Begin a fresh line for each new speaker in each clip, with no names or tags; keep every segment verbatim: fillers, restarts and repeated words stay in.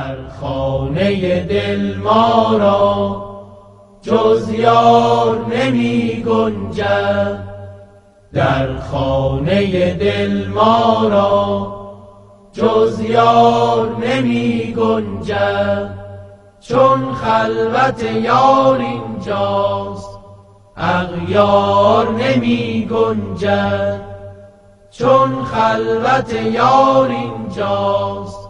در خانه دل ما را جز یار نمی گنجد، در خانه دل ما را جز یار نمی گنجد. چون خلوت یار اینجاست اغیار نمی گنجد، چون خلوت یار اینجاست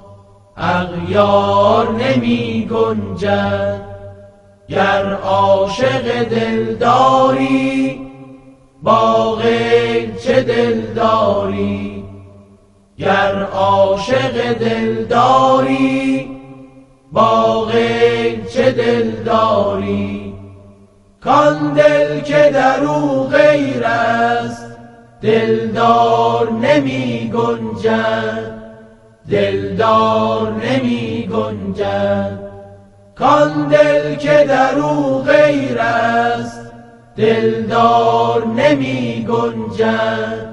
اغیار نمی گنجد. گر عاشق دلداری با غیر چه دلداری، گر عاشق دلداری با غیر چه دلداری. کان دل که در او غیر است دلدار نمی گنجد، دلدار نمی گنجد. کان دل که در او غیر است دلدار نمی گنجد،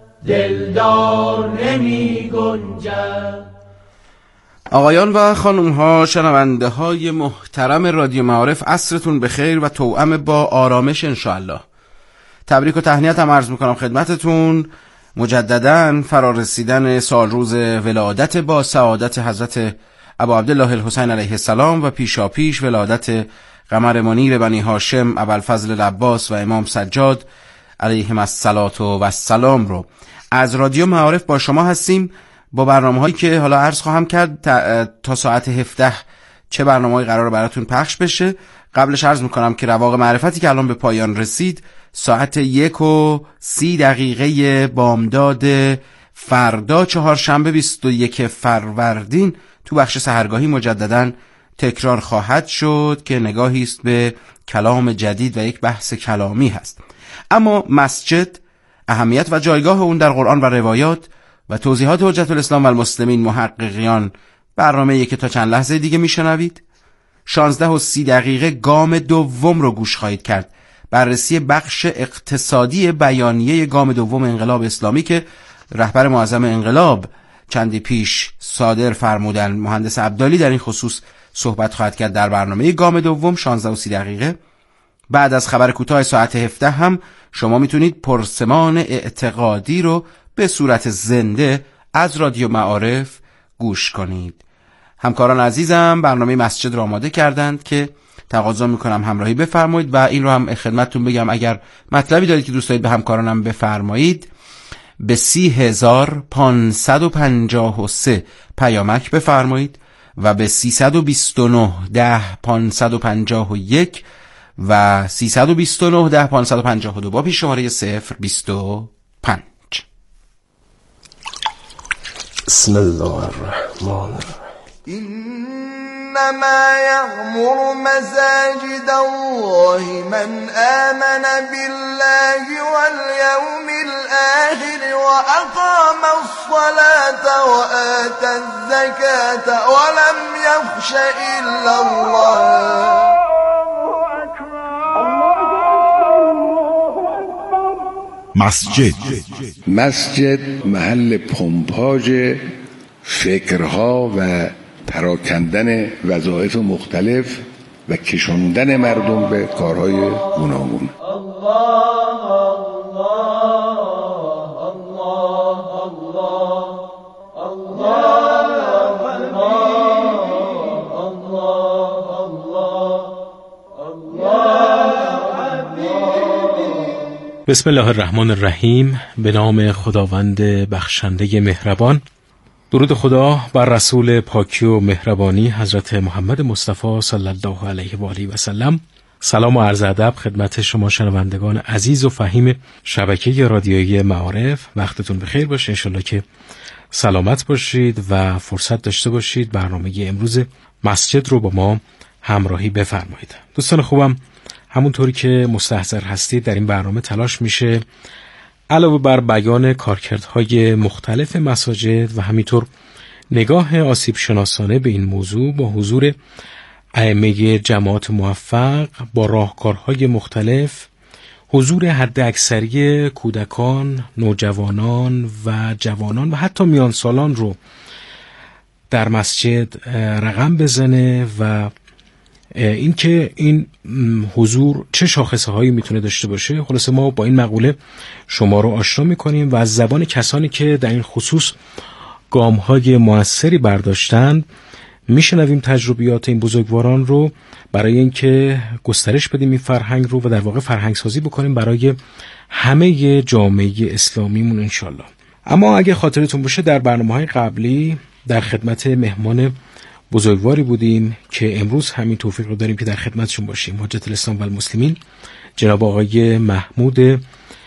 دلدار نمی گنجد.
آقایان و خانم ها، شنونده های محترم رادیو معارف، عصرتون بخیر و توأم با آرامش انشاءالله. تبریک و تهنیت هم عرض میکنم خدمتتون. مجدداً فرارسیدن سال روز ولادت با سعادت حضرت ابا عبدالله الحسین علیه السلام و پیشا پیش ولادت قمر منیر بنی هاشم ابوالفضل العباس و امام سجاد علیهم الصلاة و السلام رو از رادیو معارف با شما هستیم، با برنامه هایی که حالا عرض خواهم کرد تا, تا ساعت هفده چه برنامه هایی قرار براتون پخش بشه. قبلش عرض میکنم که رواق معرفتی که الان به پایان رسید، ساعت یک و سی دقیقه بامداد فردا چهارشنبه بیست و یک فروردین تو بخش سحرگاهی مجدداً تکرار خواهد شد که نگاهی است به کلام جدید و یک بحث کلامی هست. اما مسجد، اهمیت و جایگاه اون در قرآن و روایات و توضیحات حجت الاسلام و المسلمین محققیان، برنامه‌ای که تا چند لحظه دیگه میشنوید. شانزده و سی دقیقه گام دوم رو گوش خواهید کرد، بررسی بخش اقتصادی بیانیه گام دوم انقلاب اسلامی که رهبر معظم انقلاب چندی پیش صادر فرمودن. مهندس عبدالی در این خصوص صحبت خواهد کرد در برنامه گام دوم شانزده و سی دقیقه. بعد از خبر کوتاه ساعت هفده هم شما میتونید پرسمان اعتقادی رو به صورت زنده از رادیو معارف گوش کنید. همکاران عزیزم برنامه مسجد را آماده کردند که تقاضا میکنم همراهی بفرمایید و این رو هم خدمتتون بگم اگر مطلبی دارید که دوست دارید به همکارانم بفرمایید به سی هزار پانصد و پنجاه و سه پیامک بفرمایید و به سیصد و بیست و نه ده پانصد و پنجاه و یک و سیصد و بیست و نه ده پانصد و پنجاه و دو با پیش شماره صفر بیست و پنج.
بسم الله الرحمن الرحیم.
إنما يعمر مساجد الله من آمن بالله واليوم الآخر وأقام الصلاة وآتى الزكاة ولم يخش إلا الله.
مسجد
مسجد محل پمپاژ فکرها و پراکندن وظایف مختلف و کشوندن مردم به کارهای گوناگون.
بسم الله الرحمن الرحیم. به نام خداوند بخشنده مهربان. درود خدا بر رسول پاکی و مهربانی حضرت محمد مصطفی صلی الله علیه و آله و سلم. سلام و عرض ادب خدمت شما شنوندگان عزیز و فهیم شبکه رادیویی معارف. وقتتون بخیر باشه، انشالله که سلامت باشید و فرصت داشته باشید برنامه امروز مسجد رو با ما همراهی بفرمایید. دوستان خوبم، همونطوری که مستحضر هستید در این برنامه تلاش میشه علاوه بر بیان کارکردهای مختلف مساجد و همینطور نگاه آسیب شناسانه به این موضوع با حضور ائمه جماعت موفق، با راهکارهای مختلف، حضور حد اکثری کودکان، نوجوانان و جوانان و حتی میان سالان رو در مسجد رقم بزنه و اینکه این حضور چه شاخصه هایی میتونه داشته باشه. خلاصه ما با این مقوله شما رو آشنا میکنیم و از زبان کسانی که در این خصوص گام های موثری برداشتن میشنویم تجربیات این بزرگواران رو برای اینکه گسترش بدیم این فرهنگ رو و در واقع فرهنگ سازی بکنیم برای همه جامعه اسلامیمون انشالله. اما اگه خاطرتون باشه در برنامه‌های قبلی در خدمت مهمان بزرگواری بودیم که امروز همین توفیق رو داریم که در خدمتشون باشیم، حجت الاسلام و المسلمین جناب آقای محمود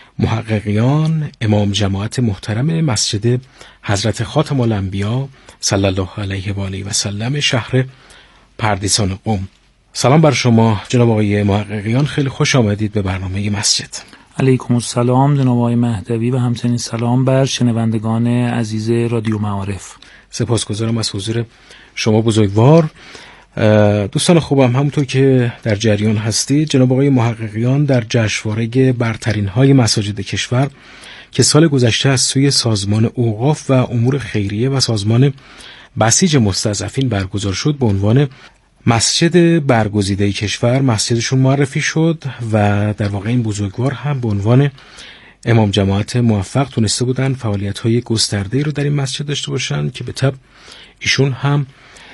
محققیان، امام جماعت محترم مسجد حضرت خاتم الانبیا صلی الله علیه و آله و سلم شهر پردیسان قم. سلام بر شما جناب آقای محققیان، خیلی خوش آمدید به برنامه مسجد.
علیکم السلام جناب آقای مهدوی و همچنین سلام بر شنوندگان عزیز رادیو معارف.
سپاسگزارم از حضور شما بزرگوار. دوستان خوبم، همونطور که در جریان هستید جناب آقای محققیان در جشنواره برترین های مساجد کشور که سال گذشته از سوی سازمان اوقاف و امور خیریه و سازمان بسیج مستضعفین برگزار شد به عنوان مسجد برگزیده کشور مسجدشون معرفی شد و در واقع این بزرگوار هم به عنوان امام جماعت موفق تونسته بودن فعالیت‌های گسترده‌ای رو در این مسجد داشته باشن که به طب ایشون هم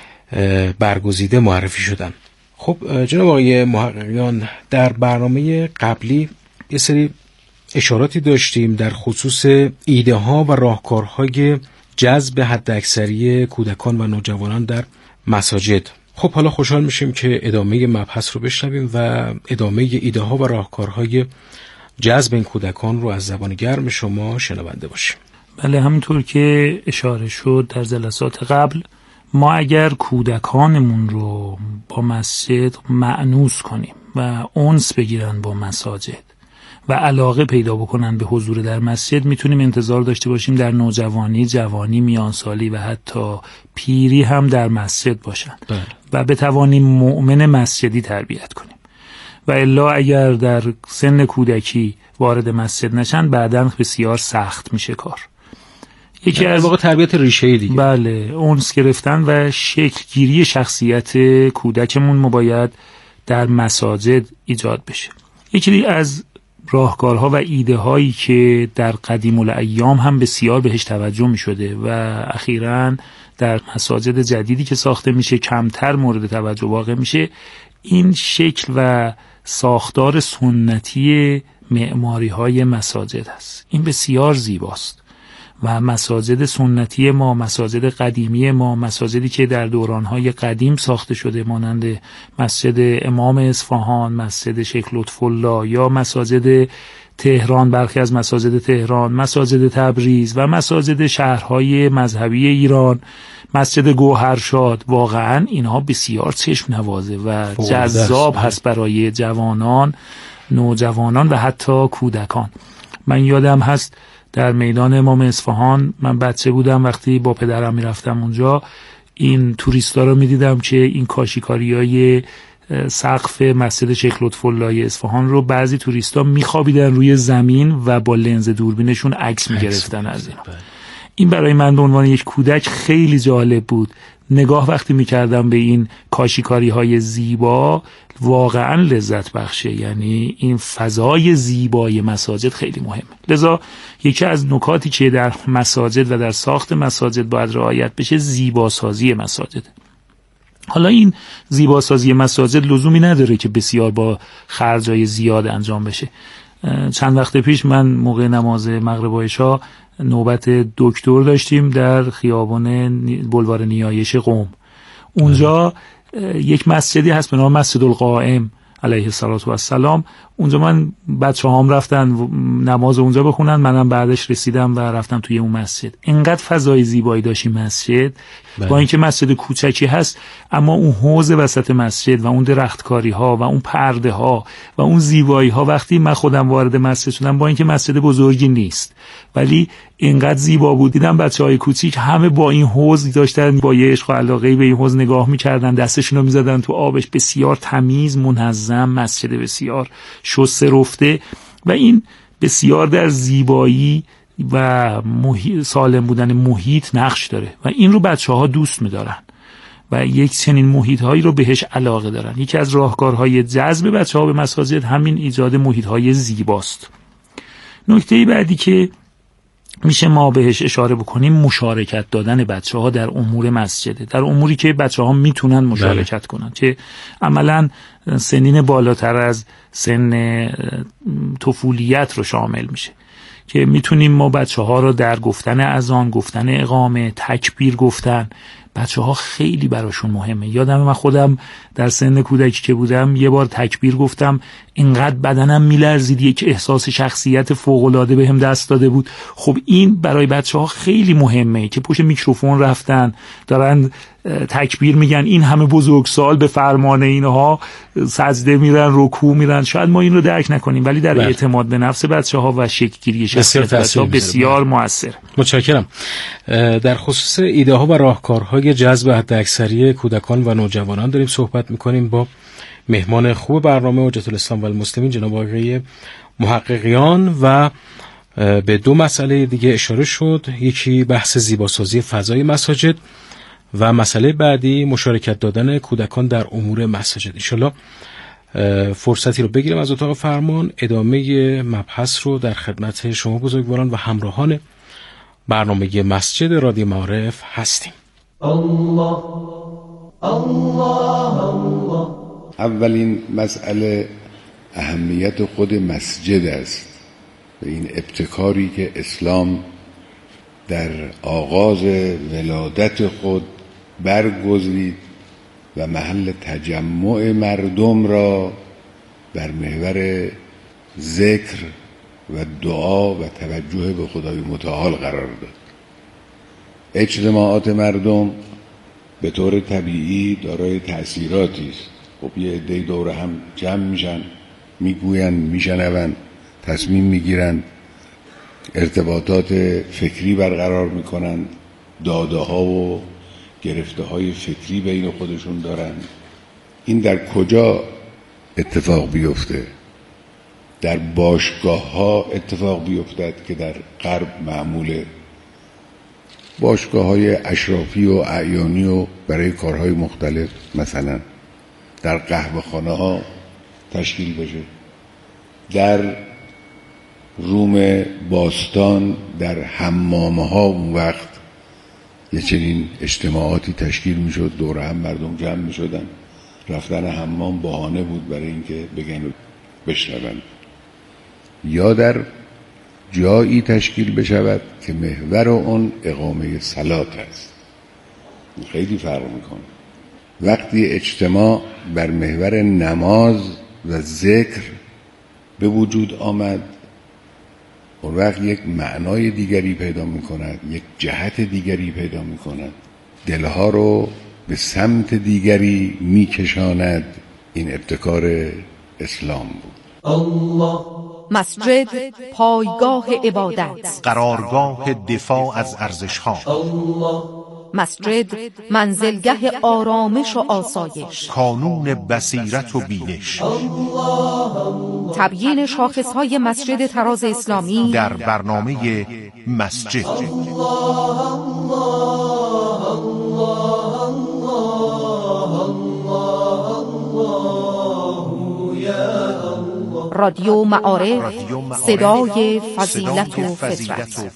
برگزیده معرفی شدن. خب جناب آقای محققیان، در برنامه قبلی یه سری اشاراتی داشتیم در خصوص ایده ها و راهکارهای جذب حداکثری کودکان و نوجوانان در مساجد. خب حالا خوشحال میشیم که ادامه مبحث رو بشنویم و ادامه ایده ها و راهکارهای جذب این کودکان رو از زبان گرم شما شنونده باشیم.
بله، همونطور که اشاره شد در جلسات قبل، ما اگر کودکانمون رو با مسجد مأنوس کنیم و انس بگیرن با مساجد و علاقه پیدا بکنن به حضور در مسجد، میتونیم انتظار داشته باشیم در نوجوانی، جوانی، میانسالی و حتی پیری هم در مسجد باشن بله. و بتوانیم مؤمن مسجدی تربیت کنیم. و الا اگر در سن کودکی وارد مسجد نشن بعداً بسیار سخت میشه کار. یکی از واقع
تربیت ریشه‌ای دیگه.
بله، اونس گرفتن و شکل گیری شخصیت کودکمون مباید در مساجد ایجاد بشه. یکی از راهکارها و ایده هایی که در قدیم الایام هم بسیار بهش توجه می شده و اخیراً در مساجد جدیدی که ساخته میشه کمتر مورد توجه واقع میشه، این شکل و ساختار سنتی معماری های مساجد است. این بسیار زیباست و مساجد سنتی ما، مساجد قدیمی ما، مساجدی که در دورانهای قدیم ساخته شده مانند مسجد امام اصفهان، مسجد شیخ لطف‌الله یا مساجد تهران، برخی از مساجد تهران، مساجد تبریز و مساجد شهرهای مذهبی ایران، مسجد گوهرشاد، واقعا اینها بسیار چشم نوازه و جذاب هست برای جوانان، نوجوانان و حتی کودکان. من یادم هست در میدان امام اصفهان من بچه بودم، وقتی با پدرم میرفتم اونجا این توریستا رو میدیدم که این کاشیکاریای سقف مسجد شیخ لطف‌الله اصفهان رو بعضی توریستا میخوابیدن روی زمین و با لنز دوربینشون عکس میگرفتن از اینا. این برای من به عنوان یک کودک خیلی جالب بود. نگاه وقتی میکردم به این کاشیکاری های زیبا واقعا لذت بخشه، یعنی این فضای زیبای مساجد خیلی مهمه. لذا یکی از نکاتی که در مساجد و در ساخت مساجد باید رعایت بشه زیباسازی مساجد. حالا این زیباسازی مساجد لزومی نداره که بسیار با خرجای زیاد انجام بشه. چند وقت پیش من موقع نماز مغرب و عشا نوبت دکتر داشتیم در خیابان بلوار نیایش قم. اونجا یک مسجدی هست به نام مسجد القائم علیه السلام. اونجا من بچه هام رفتن نماز اونجا بخونن، منم بعدش رسیدم و رفتم توی اون مسجد. اینقدر فضای زیبایی داشت این مسجد بله. با اینکه مسجد کوچکی هست اما اون حوض وسط مسجد و اون درختکاری ها و اون پرده ها و اون زیبایی ها، وقتی من خودم وارد مسجد شدم با اینکه مسجد بزرگی نیست ولی اینقدر زیبا بود، دیدم بچهای کوچیک همه با این حوض داشتن با یه عشق و علاقه به این حوض نگاه می‌کردن، دستشون رو می‌زدن تو آبش. بسیار تمیز، منظم، مسجد بسیار شسته رفته و این بسیار در زیبایی و محیط سالم بودن محیط نقش داره و این رو بچه‌ها دوست می‌دارن و یک چنین محیط‌هایی رو بهش علاقه دارن. یکی از راهکارهای جذب بچه‌ها به مساجد همین ایجاد محیط‌های زیباست. نکته بعدی که میشه ما بهش اشاره بکنیم مشارکت دادن بچه‌ها در امور مسجده، در اموری که بچه‌ها میتونن مشارکت کنن، که عملاً سنین بالاتر از سن طفولیت رو شامل میشه، که میتونیم ما بچه‌ها رو در گفتن اذان، گفتن اقامه، تکبیر گفتن، بچه‌ها خیلی براشون مهمه. یادم من خودم در سن کودکی که بودم یه بار تکبیر گفتم، اینقدر بدنم میلرزید، یک احساس شخصیت فوق‌العاده بهم دست داده بود. خب این برای بچه‌ها خیلی مهمه که پشت میکروفون رفتن دارن تکبیر میگن، این همه بزرگسال به فرمان اینها سجده میرن، رکوع میرن. شاید ما این رو درک نکنیم ولی در اعتماد به نفس بچه‌ها و شکل‌گیری شخصیت بچه‌ها بسیار موثر.
متشکرم. در خصوص ایده ها و راهکارهای جذب حداکثری کودکان و نوجوانان داریم صحبت میکنیم با مهمان خوب برنامه حجت الاسلام و المسلمین جناب آقای محققیان و به دو مسئله دیگه اشاره شد. یکی بحث زیباسازی فضای مساجد و مسئله بعدی مشارکت دادن کودکان در امور مساجد. انشالله فرصتی رو بگیرم از اتاق فرمان ادامه مبحث رو در خدمت شما بزرگواران و همراهان برنامه مسجد رادیو معارف هستیم.
الله الله الله.
اولین مسئله اهمیت خود مسجد است و این ابتکاری که اسلام در آغاز ولادت خود برگزید و محل تجمع مردم را بر محور ذکر و دعا و توجه به خدای متعال قرار داد. اجتماعات مردم به طور طبیعی دارای تأثیراتی است. خب یه عده دور هم جمع میشن، میگوین، میشنون، تصمیم میگیرن، ارتباطات فکری برقرار میکنن، داده ها و گرفته های فکری بین خودشون دارن. این در کجا اتفاق بیفته؟ در باشگاه ها اتفاق بیفتد که در غرب معموله، باشگاه های اشرافی و اعیانی و برای کارهای مختلف، مثلا در قهوه خانه ها تشکیل بشه. در روم باستان در حمامه ها اون وقت یه چنین اجتماعاتی تشکیل می شد، دور هم مردم جمع می شدن. رفتن حمام بهانه بود برای اینکه بگن و بشنون. یا در جایی تشکیل بشود که محور اون اقامه صلات است. خیلی فرق میکنه. وقتی اجتماع بر محور نماز و ذکر به وجود آمد، اون وقت یک معنای دیگری پیدا میکند، یک جهت دیگری پیدا میکند، دلها رو به سمت دیگری میکشاند. این ابتکار اسلام بود.
الله.
مسجد پایگاه عبادت،
قرارگاه دفاع از ارزش‌ها.
الله.
مسجد منزلگه آرامش و آسایش،
کانون بصیرت و بینش.
تبیین شاخصهای مسجد طراز اسلامی
در برنامه مسجد.
رادیو معارف، صدای فضیلت و فطرت.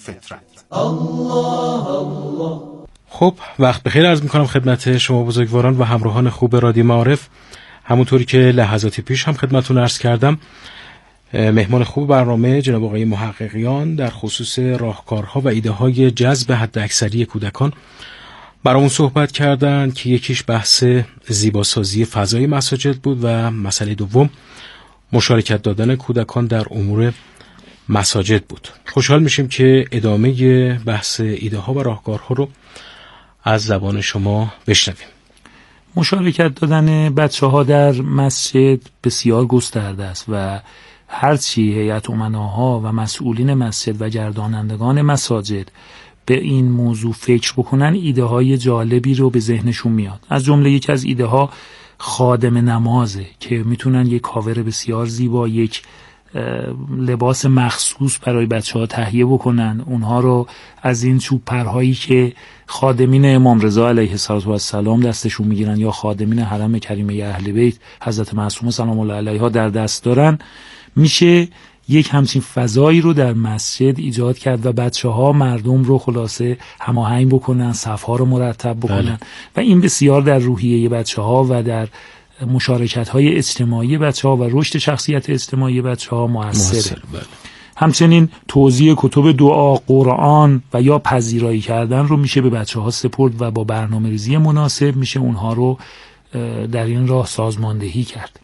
خب وقت بخیر عرض میکنم خدمت شما بزرگواران و همراهان خوب رادیو معارف. همونطوری که لحظاتی پیش هم خدمتتون عرض کردم، مهمان خوب برنامه جناب آقای محققیان در خصوص راهکارها و ایده های جذب حداکثری کودکان برامون صحبت کردن که یکیش بحث زیباسازی فضای مساجد بود و مسئله دوم مشارکت دادن کودکان در امور مساجد بود. خوشحال میشیم که ادامه بحث ایده ها و راهکارها رو از زبان شما بشنویم.
مشارکت دادن بچه ها در مسجد بسیار گسترده است و هرچی هیئت امناها و مسئولین مسجد و گردانندگان مساجد به این موضوع فکر بکنن، ایده های جالبی رو به ذهنشون میاد. از جمله یک از ایده ها خادم نمازه که میتونن یک کاور بسیار زیبا، یک لباس مخصوص برای بچه ها تهیه بکنن، اونها رو از این چوب پرهایی که خادمین امام رضا علیه السلام دستشون میگیرن یا خادمین حرم کریمه اهل بیت حضرت معصومه سلام الله علیها در دست دارن، میشه یک همچین فضایی رو در مسجد ایجاد کرد و بچه ها مردم رو خلاصه هماهنگ بکنن، صفها رو مرتب بکنن. بله. و این بسیار در روحیه بچه ها و در مشارکت های اجتماعی بچه ها و رشد شخصیت اجتماعی بچه ها مؤثره. بله. همچنین توزیع کتب دعا، قرآن و یا پذیرایی کردن رو میشه به بچه ها سپرد و با برنامه ریزی مناسب میشه اونها رو در این راه سازماندهی کرد.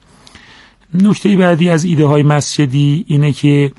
نکته بعدی از ایده های مسجدی اینه که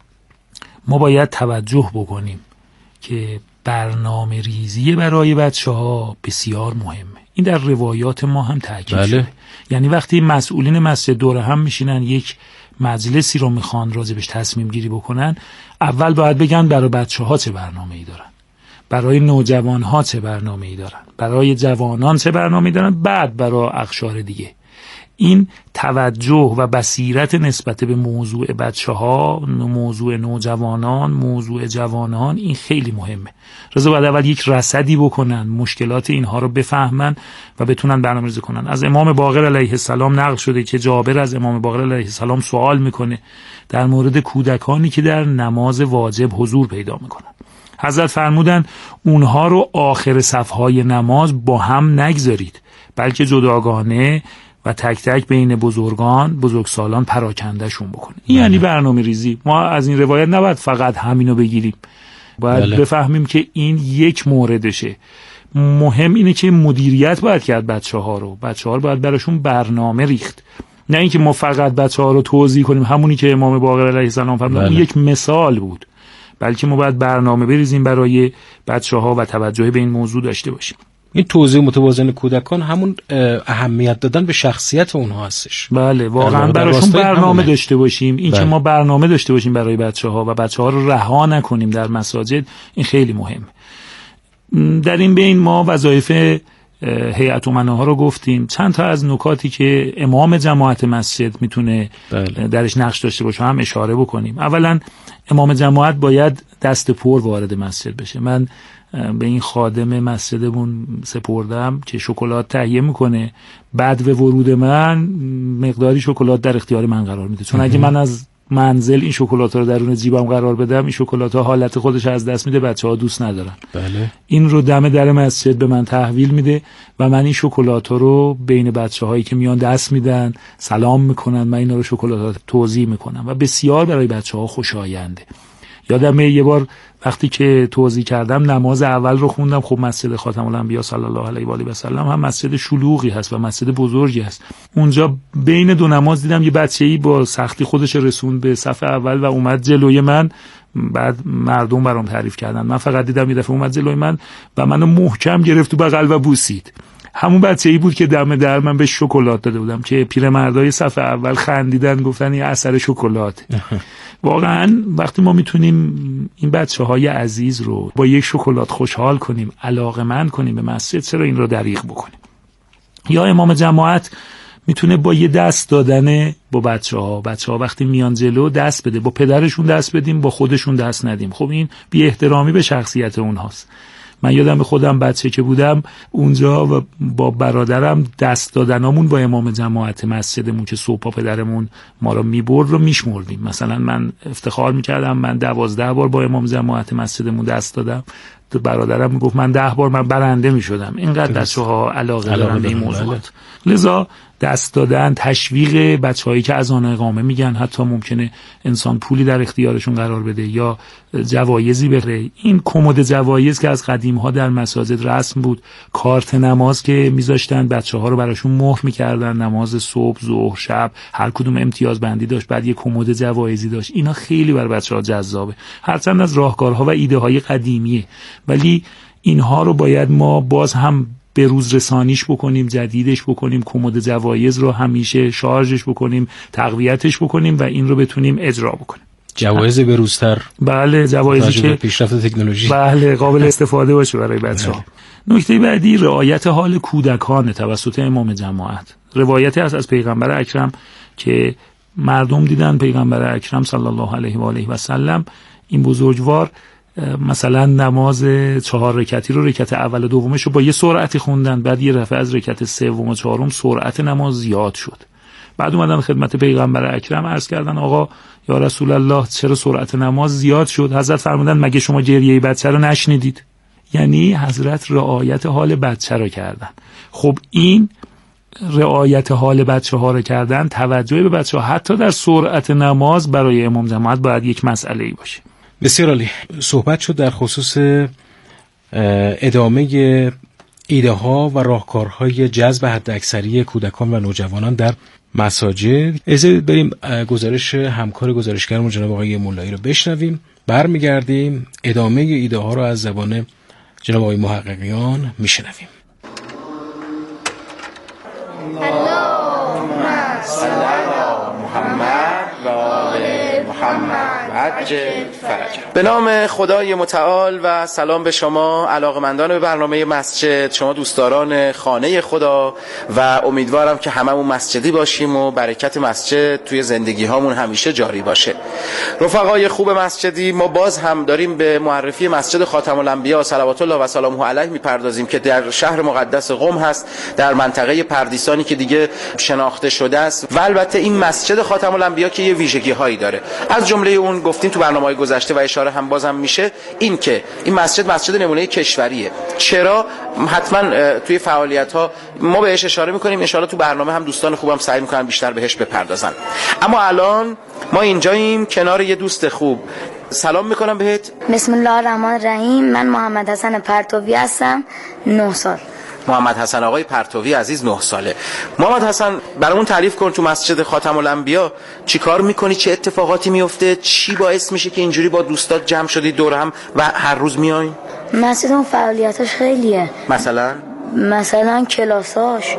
ما باید توجه بکنیم که برنامه ریزی برای بچه ها بسیار مهمه. این در روایات ما هم تاکید بله. شده. یعنی وقتی مسئولین مسجد دوره هم میشینن یک مجلسی رو میخوان راجبش تصمیم گیری بکنن، اول باید بگن برای بچه ها چه برنامه‌ای دارن، برای نوجوان ها چه برنامه‌ای دارن، برای جوانان چه برنامه‌ای دارن، بعد برای اقشار دیگه. این توجه و بصیرت نسبت به موضوع بچه ها، موضوع نوجوانان، موضوع جوانان، این خیلی مهمه. رضا باید اول یک رصدی بکنن، مشکلات اینها رو بفهمن و بتونن برنامه‌ریزی کنن. از امام باقر علیه السلام نقل شده که جابر از امام باقر علیه السلام سوال میکنه در مورد کودکانی که در نماز واجب حضور پیدا میکنن. حضرت فرمودن اونها رو آخر صفهای نماز با هم نگذارید، بلکه جداگانه و تک تک بین بزرگان بزرگسالان پراکنده شون بکنه. این یعنی برنامه ریزی. ما از این روایت نباید فقط همینو بگیریم، باید بله. بفهمیم که این یک موردشه. مهم اینه که مدیریت باید کرد بچه ها رو، بچه ها رو باید براشون برنامه ریخت، نه اینکه ما فقط بچه ها رو توضیح کنیم همونی که امام باقر علیه السلام فرمود بله. اون یک مثال بود، بلکه ما باید برنامه بریزیم برای بچه ها و توجه به این موضوع داشته باشیم.
این توزیع متوازن کودکان همون اهمیت دادن به شخصیت اونها هستش.
بله واقعا براشون برنامه همونه. داشته باشیم. این بله. که ما برنامه داشته باشیم برای بچه ها و بچه ها رو رها نکنیم در مساجد، این خیلی مهمه. در این بین ما وظایف هیئت امنا ها رو گفتیم. چند تا از نکاتی که امام جماعت مسجد میتونه بله. درش نقش داشته باشه هم اشاره بکنیم. اولا امام جماعت باید دست پر وارد مسجد بشه. من به این خادم مسجدمون سپردم که شکلات تهیه میکنه، بعد به ورود من مقداری شکلات در اختیار من قرار میده، چون اگه من از منزل این شکلات رو درون جیبم قرار بدم، این شکلات ها حالت خودش از دست میده، بچه ها دوست ندارن. بله. این رو دم در مسجد به من تحویل میده و من این شکلات رو بین بچه هایی که میان دست میدن سلام میکنن، من اینا رو شکلات توزیع میکنم و بسیار برای بچه ها خوشاینده. یادم یه بار وقتی که توضیح کردم نماز اول رو خوندم، خب مسجد خاتم الانبیا صلی الله علیه و آله و سلم هم مسجد شلوغی هست و مسجد بزرگی هست. اونجا بین دو نماز دیدم یه بچه‌ای با سختی خودش رسوند به صف اول و اومد جلوی من، بعد مردم برام تعریف کردن، من فقط دیدم یه دفعه اومد جلوی من و منو محکم گرفت تو بغل و بوسید. همون بچه‌ای بود که دم در من به شکلات داده بودم که پیرمردای صف اول خندیدن گفتن این اثر شکلات. واقعا وقتی ما میتونیم این بچه‌های عزیز رو با یک شکلات خوشحال کنیم، علاقه‌مند کنیم به مسجد، چرا این رو دریغ بکنیم؟ یا امام جماعت میتونه با یه دست دادن با بچه‌ها، بچه‌ها وقتی میان جلو دست بده، با پدرشون دست بدیم، با خودشون دست ندیم. خب این بی احترامی به شخصیت اونهاست. من یادم خودم بچه که بودم اونجا و با برادرم دست دادنامون با امام جماعت مسجدمون که صبح پدرمون ما رو میبرد رو میشمردیم. مثلا من افتخار میکردم من دوازده بار با امام جماعت مسجدمون دست دادم، تو برادرم میگفت من ده بار من برنده میشدم. اینقدر بچه‌ها علاقه دارن به این موضوعات. لذا دست دادن، تشویق بچه‌هایی که از آن اقامه میگن، حتی ممکنه انسان پولی در اختیارشون قرار بده یا جوایزی بخره. این کمد جوایز که از قدیم ها در مساجد رسم بود، کارت نماز که میذاشتن بچه‌ها رو براشون مهر میکردن، نماز صبح، ظهر، شب، هر کدوم امتیاز بندی داشت، بعد یه کمد جوایزی داشت. اینا خیلی برای بچه‌ها جذابه، هرچند از راهکارها و ایده های قدیمیه، ولی اینها رو باید ما باز هم به روز رسانیش بکنیم، جدیدش بکنیم، کمد جوایز رو همیشه شارژش بکنیم، تقویتش بکنیم و این رو بتونیم اجرا بکنیم.
جوایز به روزتر.
بله، جوایزی که
پیشرفت تکنولوژی
بله قابل استفاده باشه برای بچه‌ها. نکته بعدی رعایت حال کودکان توسط امام جماعت. روایتی هست از پیغمبر اکرم که مردم دیدن پیغمبر اکرم صلی الله علیه و آله و سلم این بزرگوار مثلا نماز چهار رکعتی رو رکعت اول و دومش رو با یه سرعتی خوندن، بعد یه دفعه از رکعت سوم و چهارم سرعت نماز زیاد شد. بعد اومدن خدمت پیغمبر اکرم عرض کردن آقا یا رسول الله چرا سرعت نماز زیاد شد؟ حضرت فرمودن مگه شما گریه بچه رو نشنیدید؟ یعنی حضرت رعایت حال بچه رو کردن. خب این رعایت حال بچه ها رو کردن، توجه به بچه ها حتی در سرعت نماز برای امام جماعت باید یک مسئله ای باشه.
بسیار عالی. صحبت شد در خصوص ادامه ایده ها و راهکارهای جذب حداکثری کودکان و نوجوانان در مساجد. اجازه بریم گزارش همکار گزارشگرمون جناب آقای مولایی رو بشنویم، برمیگردیم ادامه ایده ها رو از زبان جناب آقای محققیان میشنویم.
به نام خدای متعال و سلام به شما علاقمندان به برنامه مسجد، شما دوستداران خانه خدا، و امیدوارم که هممون مسجدی باشیم و برکت مسجد توی زندگی هامون همیشه جاری باشه. رفقای خوب مسجدی، ما باز هم داریم به معرفی مسجد خاتم الانبیا صلوات الله و سلامه علیه میپردازیم که در شهر مقدس قم هست، در منطقه پردیسانی که دیگه شناخته شده است. و البته این مسجد خاتم الانبیا که یه ویژگی هایی داره، از جمله اون گفتیم تو برنامه‌های گذشته و اشاره هم بازم میشه این که این مسجد مسجد نمونه کشوریه. چرا؟ حتما توی فعالیت‌ها ما بهش اشاره می‌کنیم، ان شاءالله تو برنامه هم دوستان خوبم سعی می‌کنن بیشتر بهش بپردازن. اما الان ما اینجاییم کنار یه دوست خوب. سلام می‌کنم بهت.
بسم الله الرحمن الرحیم. من محمد حسن پرتوی هستم، نه سال.
محمد حسن آقای پرتوی عزیز، نه ساله. محمد حسن برامون تعریف کن تو مسجد خاتم الانبیا چی کار میکنی، چه اتفاقاتی میفته، چی باعث میشه که اینجوری با دوستات جمع شدی دور هم و هر روز میایین؟
مسجد اون فعالیتاش خیلیه.
مثلا
مثلا کلاساش،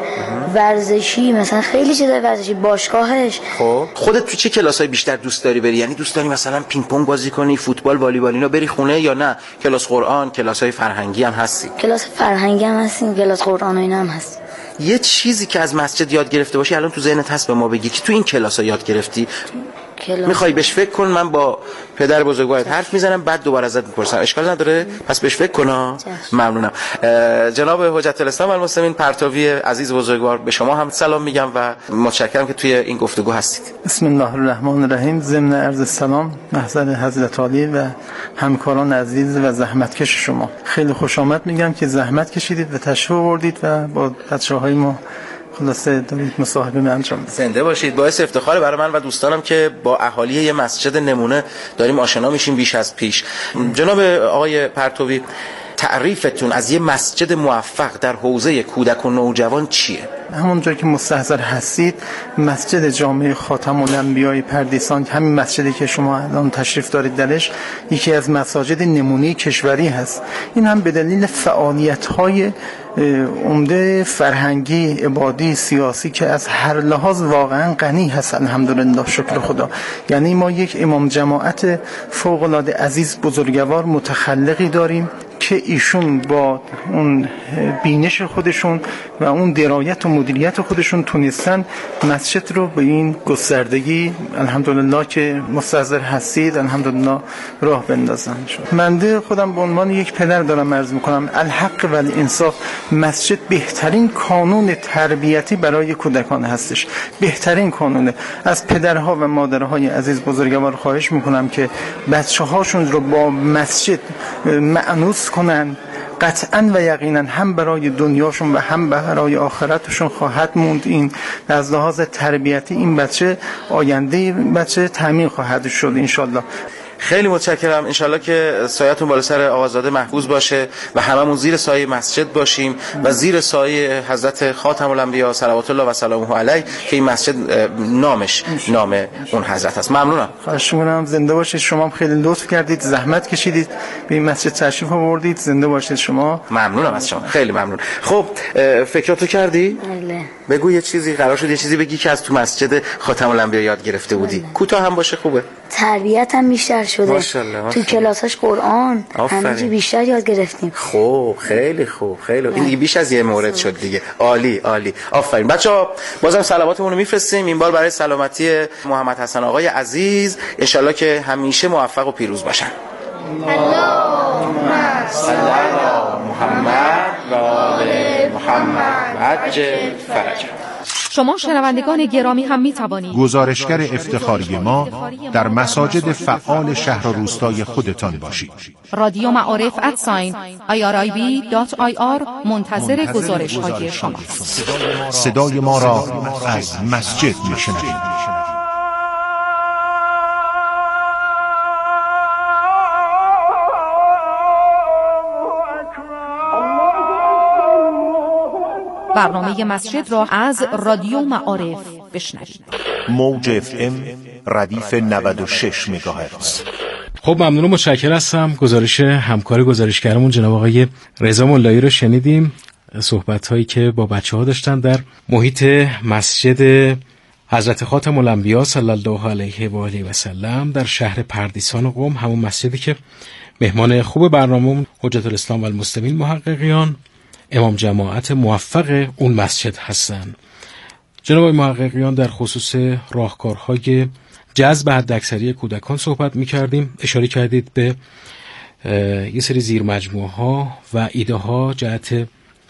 ورزشی، مثلا خیلی چیزای ورزشی، باشگاهش.
خب خودت تو چه کلاسای بیشتر دوست داری بری؟ یعنی دوست داری مثلا پینگ پونگ بازی کنی، فوتبال، والیبال اینا بری خونه، یا نه کلاس قرآن، کلاسای فرهنگی هم هستی؟
کلاس فرهنگی هم هستیم، کلاس قرآن و اینا هم هست.
یه چیزی که از مسجد یاد گرفته باشی الان تو ذهنت هست به ما بگی که تو این کلاسا یاد گرفتی؟ کلاس. میخوای بهش فکر کن؟ من با پدر بزرگوارت حرف میزنم بعد دوباره ازت میپرسم، اشکال نداره؟ پس بهش فکر کن. ممنونم. جناب حجت الاسلام المسلمین پرتوی عزیز بزرگوار، به شما هم سلام میگم و متشکرم که توی این گفتگو هستید.
بسم الله الرحمن الرحیم. ضمن عرض سلام محضر حضرت عالی و همکاران عزیز و زحمتکش شما، خیلی خوش آمد میگم که زحمت کشیدید و تشریف آوردید و با بچه‌های ما خلاصه دارید مصاحبه انجام میدید.
زنده باشید. باعث افتخار برای من و دوستانم که با اهالی یه مسجد نمونه داریم آشنا میشیم بیش از پیش. جناب آقای پرتوی، تعریفتون از یه مسجد موفق در حوزه کودک و نوجوان چیه؟
همونجا که مستحضر هستید، مسجد جامع خاتم الانبیاء پردیسان، همین مسجدی که شما الان تشریف دارید درش، یکی از مساجد نمونه کشوری هست. این هم به دلیل فعالیت‌های عمده فرهنگی، عبادی، سیاسی که از هر لحاظ واقعا غنی هست، الحمدلله، شکر خدا. یعنی ما یک امام جماعت فوق‌العاده عزیز بزرگوار متخلقی داریم که ایشون با اون بینش خودشون و اون درایت و مدیریت خودشون تونستن مسجد رو به این گستردگی الحمدلله که مستحضر هستید الحمدلله راه بندازن. من خودم به عنوان یک پدر دارم عرض میکنم الحق و الانصاف، مسجد بهترین کانون تربیتی برای کودکان هستش، بهترین کانونه. از پدرها و مادرهای عزیز بزرگوار خواهش میکنم که بچه هاشون رو با مسجد مأنوس کنن، قطعا و یقینا هم برای دنیاشون و هم برای آخرتشون خواهد موند. این از لحاظ تربیتی این بچه آینده بچه تامین خواهد شد انشالله.
خیلی متشکرم. انشالله که سایه‌تون بالا سر آقازاده محفوظ باشه و هممون زیر سایه مسجد باشیم و زیر سایه حضرت خاتم الانبیا صلوات الله و سلامه علیه که این مسجد نامش نام اون حضرت است. ممنونم.
خواهش می‌کنم. زنده باشید. شما هم خیلی لطف کردید، زحمت کشیدید، به این مسجد تشریف آوردید. زنده باشید شما.
ممنونم از شما. خیلی ممنون. خب فکراتو کردی؟
بله.
بگو یه چیزی، قرار شد یه چیزی بگی که از تو مسجد خاتم الانبیا یاد گرفته بودی. کوتاه هم باشه خوبه.
تربیتم بیشتر شده.
ماشاءالله.
تو کلاساش قرآن همه چی بیشتر یاد گرفتیم.
خوب، خیلی خوب، خیلی. این دیگه بیش از یه مورد شد دیگه. عالی، عالی. آفرین. بچه‌ها بازم صلواتمون رو میفرستیم این بار برای سلامتی محمد حسن آقای عزیز. ان شاءالله که همیشه موفق و پیروز باشن. اللهم صل علی محمد و آل محمد عجل فرجهم.
شما شنوندگان گرامی هم می توانید
گزارشگر افتخاری ما در مساجد فعال شهر و روستای خودتان باشید.
رادیو معارف ادساین آی آر آی بی دات آی آر منتظر گزارش های شماست.
صدای ما را از مسجد میشنوید.
برنامه مسجد را از رادیو معارف بشنوید.
موج اف ام ردیف نود و شش مگاهرتز.
خب ممنون و متشکر هستم. گزارش همکار گزارشگرمون جناب آقای رضا ملایی رو شنیدیم. صحبت هایی که با بچه ها داشتن در محیط مسجد حضرت خاتم الانبیا صلی الله علیه و آله و سلم در شهر پردیسان قم، همون مسجدی که مهمان خوب برنامه حجت الاسلام و المسلمین محققیان امام جماعت موفق اون مسجد هستن. جناب محققیان در خصوص راهکارهای جذب حداکثری کودکان صحبت می‌کردیم. اشاره کردید به یه سری زیر مجموعه ها و ایده ها جهت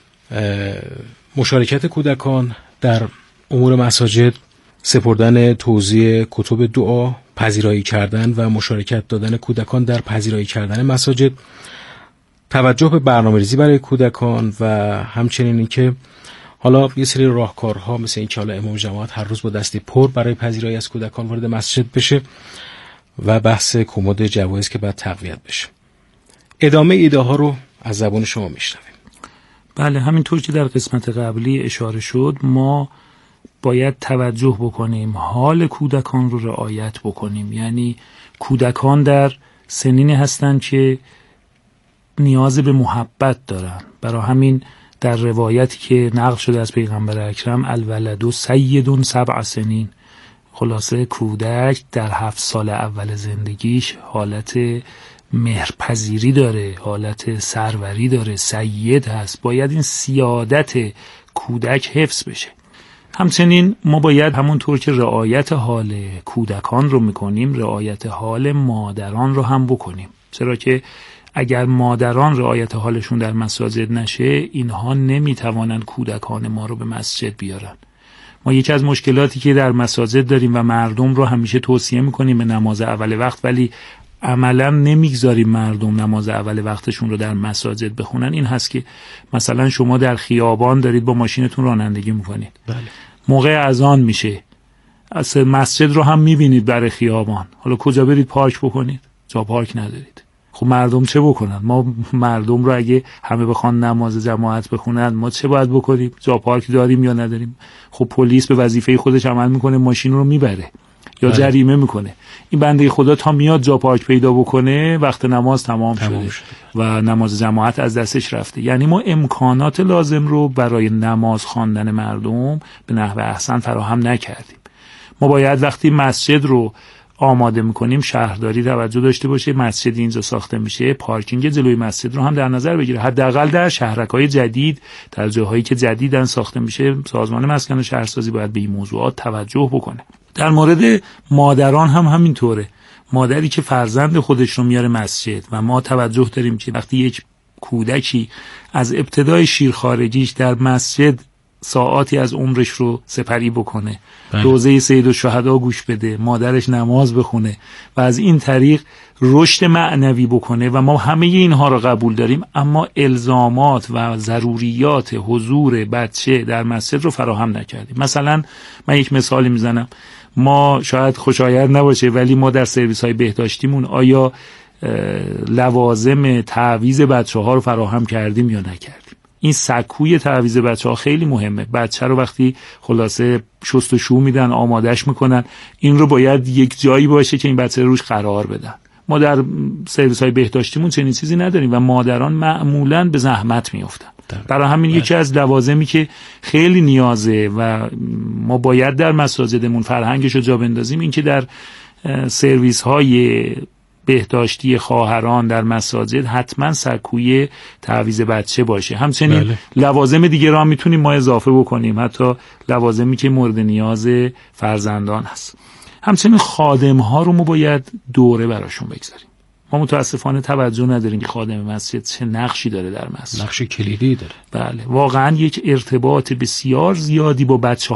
مشارکت کودکان در امور مساجد، سپردن توزیع کتب دعا، پذیرایی کردن و مشارکت دادن کودکان در پذیرایی کردن مساجد، توجه به برنامه‌ریزی برای کودکان و همچنین اینکه حالا یه سری راهکارها مثل این که حالا امام جماعت هر روز با دستی پر برای پذیرایی از کودکان وارد مسجد بشه و بحث کمد جوایز که باید تقویت بشه. ادامه ایده ها رو از زبان شما میشنویم.
بله، همینطور که در قسمت قبلی اشاره شد، ما باید توجه بکنیم، حال کودکان رو رعایت بکنیم. یعنی کودکان در سنینی هستند که نیاز به محبت دارن. برای همین در روایتی که نقل شده از پیغمبر اکرم، الولد سید سبع سنین، خلاصه کودک در هفت سال اول زندگیش حالت مهرپذیری داره، حالت سروری داره، سید هست. باید این سیادت کودک حفظ بشه. همچنین ما باید همونطور که رعایت حال کودکان رو میکنیم، رعایت حال مادران رو هم بکنیم. چرا که اگر مادران رعایت حالشون در مساجد نشه، اینها نمیتوانند کودکان ما رو به مسجد بیارن. ما یکی از مشکلاتی که در مساجد داریم و مردم رو همیشه توصیه میکنیم به نماز اول وقت، ولی عملا نمیگذاریم مردم نماز اول وقتشون رو در مساجد بخونن، این هست که مثلا شما در خیابان دارید با ماشینتون رانندگی میکنید. بله. موقع اذان میشه، اصلا مسجد رو هم میبینید برای خیابان، حالا کجا برید پارک بکنید؟ جا پارک ندارید. خب مردم چه بکنن؟ ما مردم رو اگه همه بخوان نماز جماعت بخونن، ما چه باید بکنیم؟ جا پارک داریم یا نداریم؟ خب پلیس به وظیفه خودش عمل میکنه، ماشین رو میبره یا بله. جریمه میکنه. این بنده خدا تا میاد جا پارک پیدا بکنه، وقت نماز تمام, تمام شده, شده و نماز جماعت از دستش رفته. یعنی ما امکانات لازم رو برای نماز خواندن مردم به نحو احسن فراهم نکردیم. ما باید وقتی مسجد رو آماده میکنیم شهرداری توجه داشته باشه، مسجد اینجا ساخته میشه، پارکینگ جلوی مسجد رو هم در نظر بگیره. حداقل در شهرک‌های جدید، در جاهایی که جدیدن ساخته میشه، سازمان مسکن و شهرسازی باید به این موضوعات توجه بکنه. در مورد مادران هم همینطوره. مادری که فرزند خودش رو میاره مسجد و ما توجه داریم که وقتی یک کودکی از ابتدای شیرخوارگیش در مسجد ساعاتی از عمرش رو سپری بکنه، روزه سید الشهدا گوش بده، مادرش نماز بخونه و از این طریق رشد معنوی بکنه و ما همه اینها رو قبول داریم، اما الزامات و ضروریات حضور بچه در مسجد رو فراهم نکردیم. مثلا من یک مثالی میزنم، ما شاید خوشایند نباشه ولی ما در سرویس های بهداشتیمون آیا لوازم تعویض بچه ها رو فراهم کردیم یا نکردیم؟ این سکوی تعویض بچه ها خیلی مهمه. بچه رو وقتی خلاصه شست و شو میدن، آمادش میکنن، این رو باید یک جایی باشه که این بچه روش قرار بدن. ما در سرویس های بهداشتیمون چنین چیزی نداریم و مادران معمولاً به زحمت میافتن. برای همین یکی از لوازمی که خیلی نیازه و ما باید در مساجدمون فرهنگش رو جا بندازیم این که در سرویس های بهداشتی خواهران در مساجد حتما سکوی تعویض بچه باشه. همچنین بله. لوازم دیگه را هم میتونیم ما اضافه بکنیم، حتی لوازمی که مورد نیاز فرزندان هست. همچنین خادم ها رو ما باید دوره براشون بگذاریم. ما متاسفانه توجه نداریم که خادم مسجد چه نقشی داره در مسجد.
نقش کلیدی داره.
بله، واقعا یک ارتباط بسیار زیادی با بچه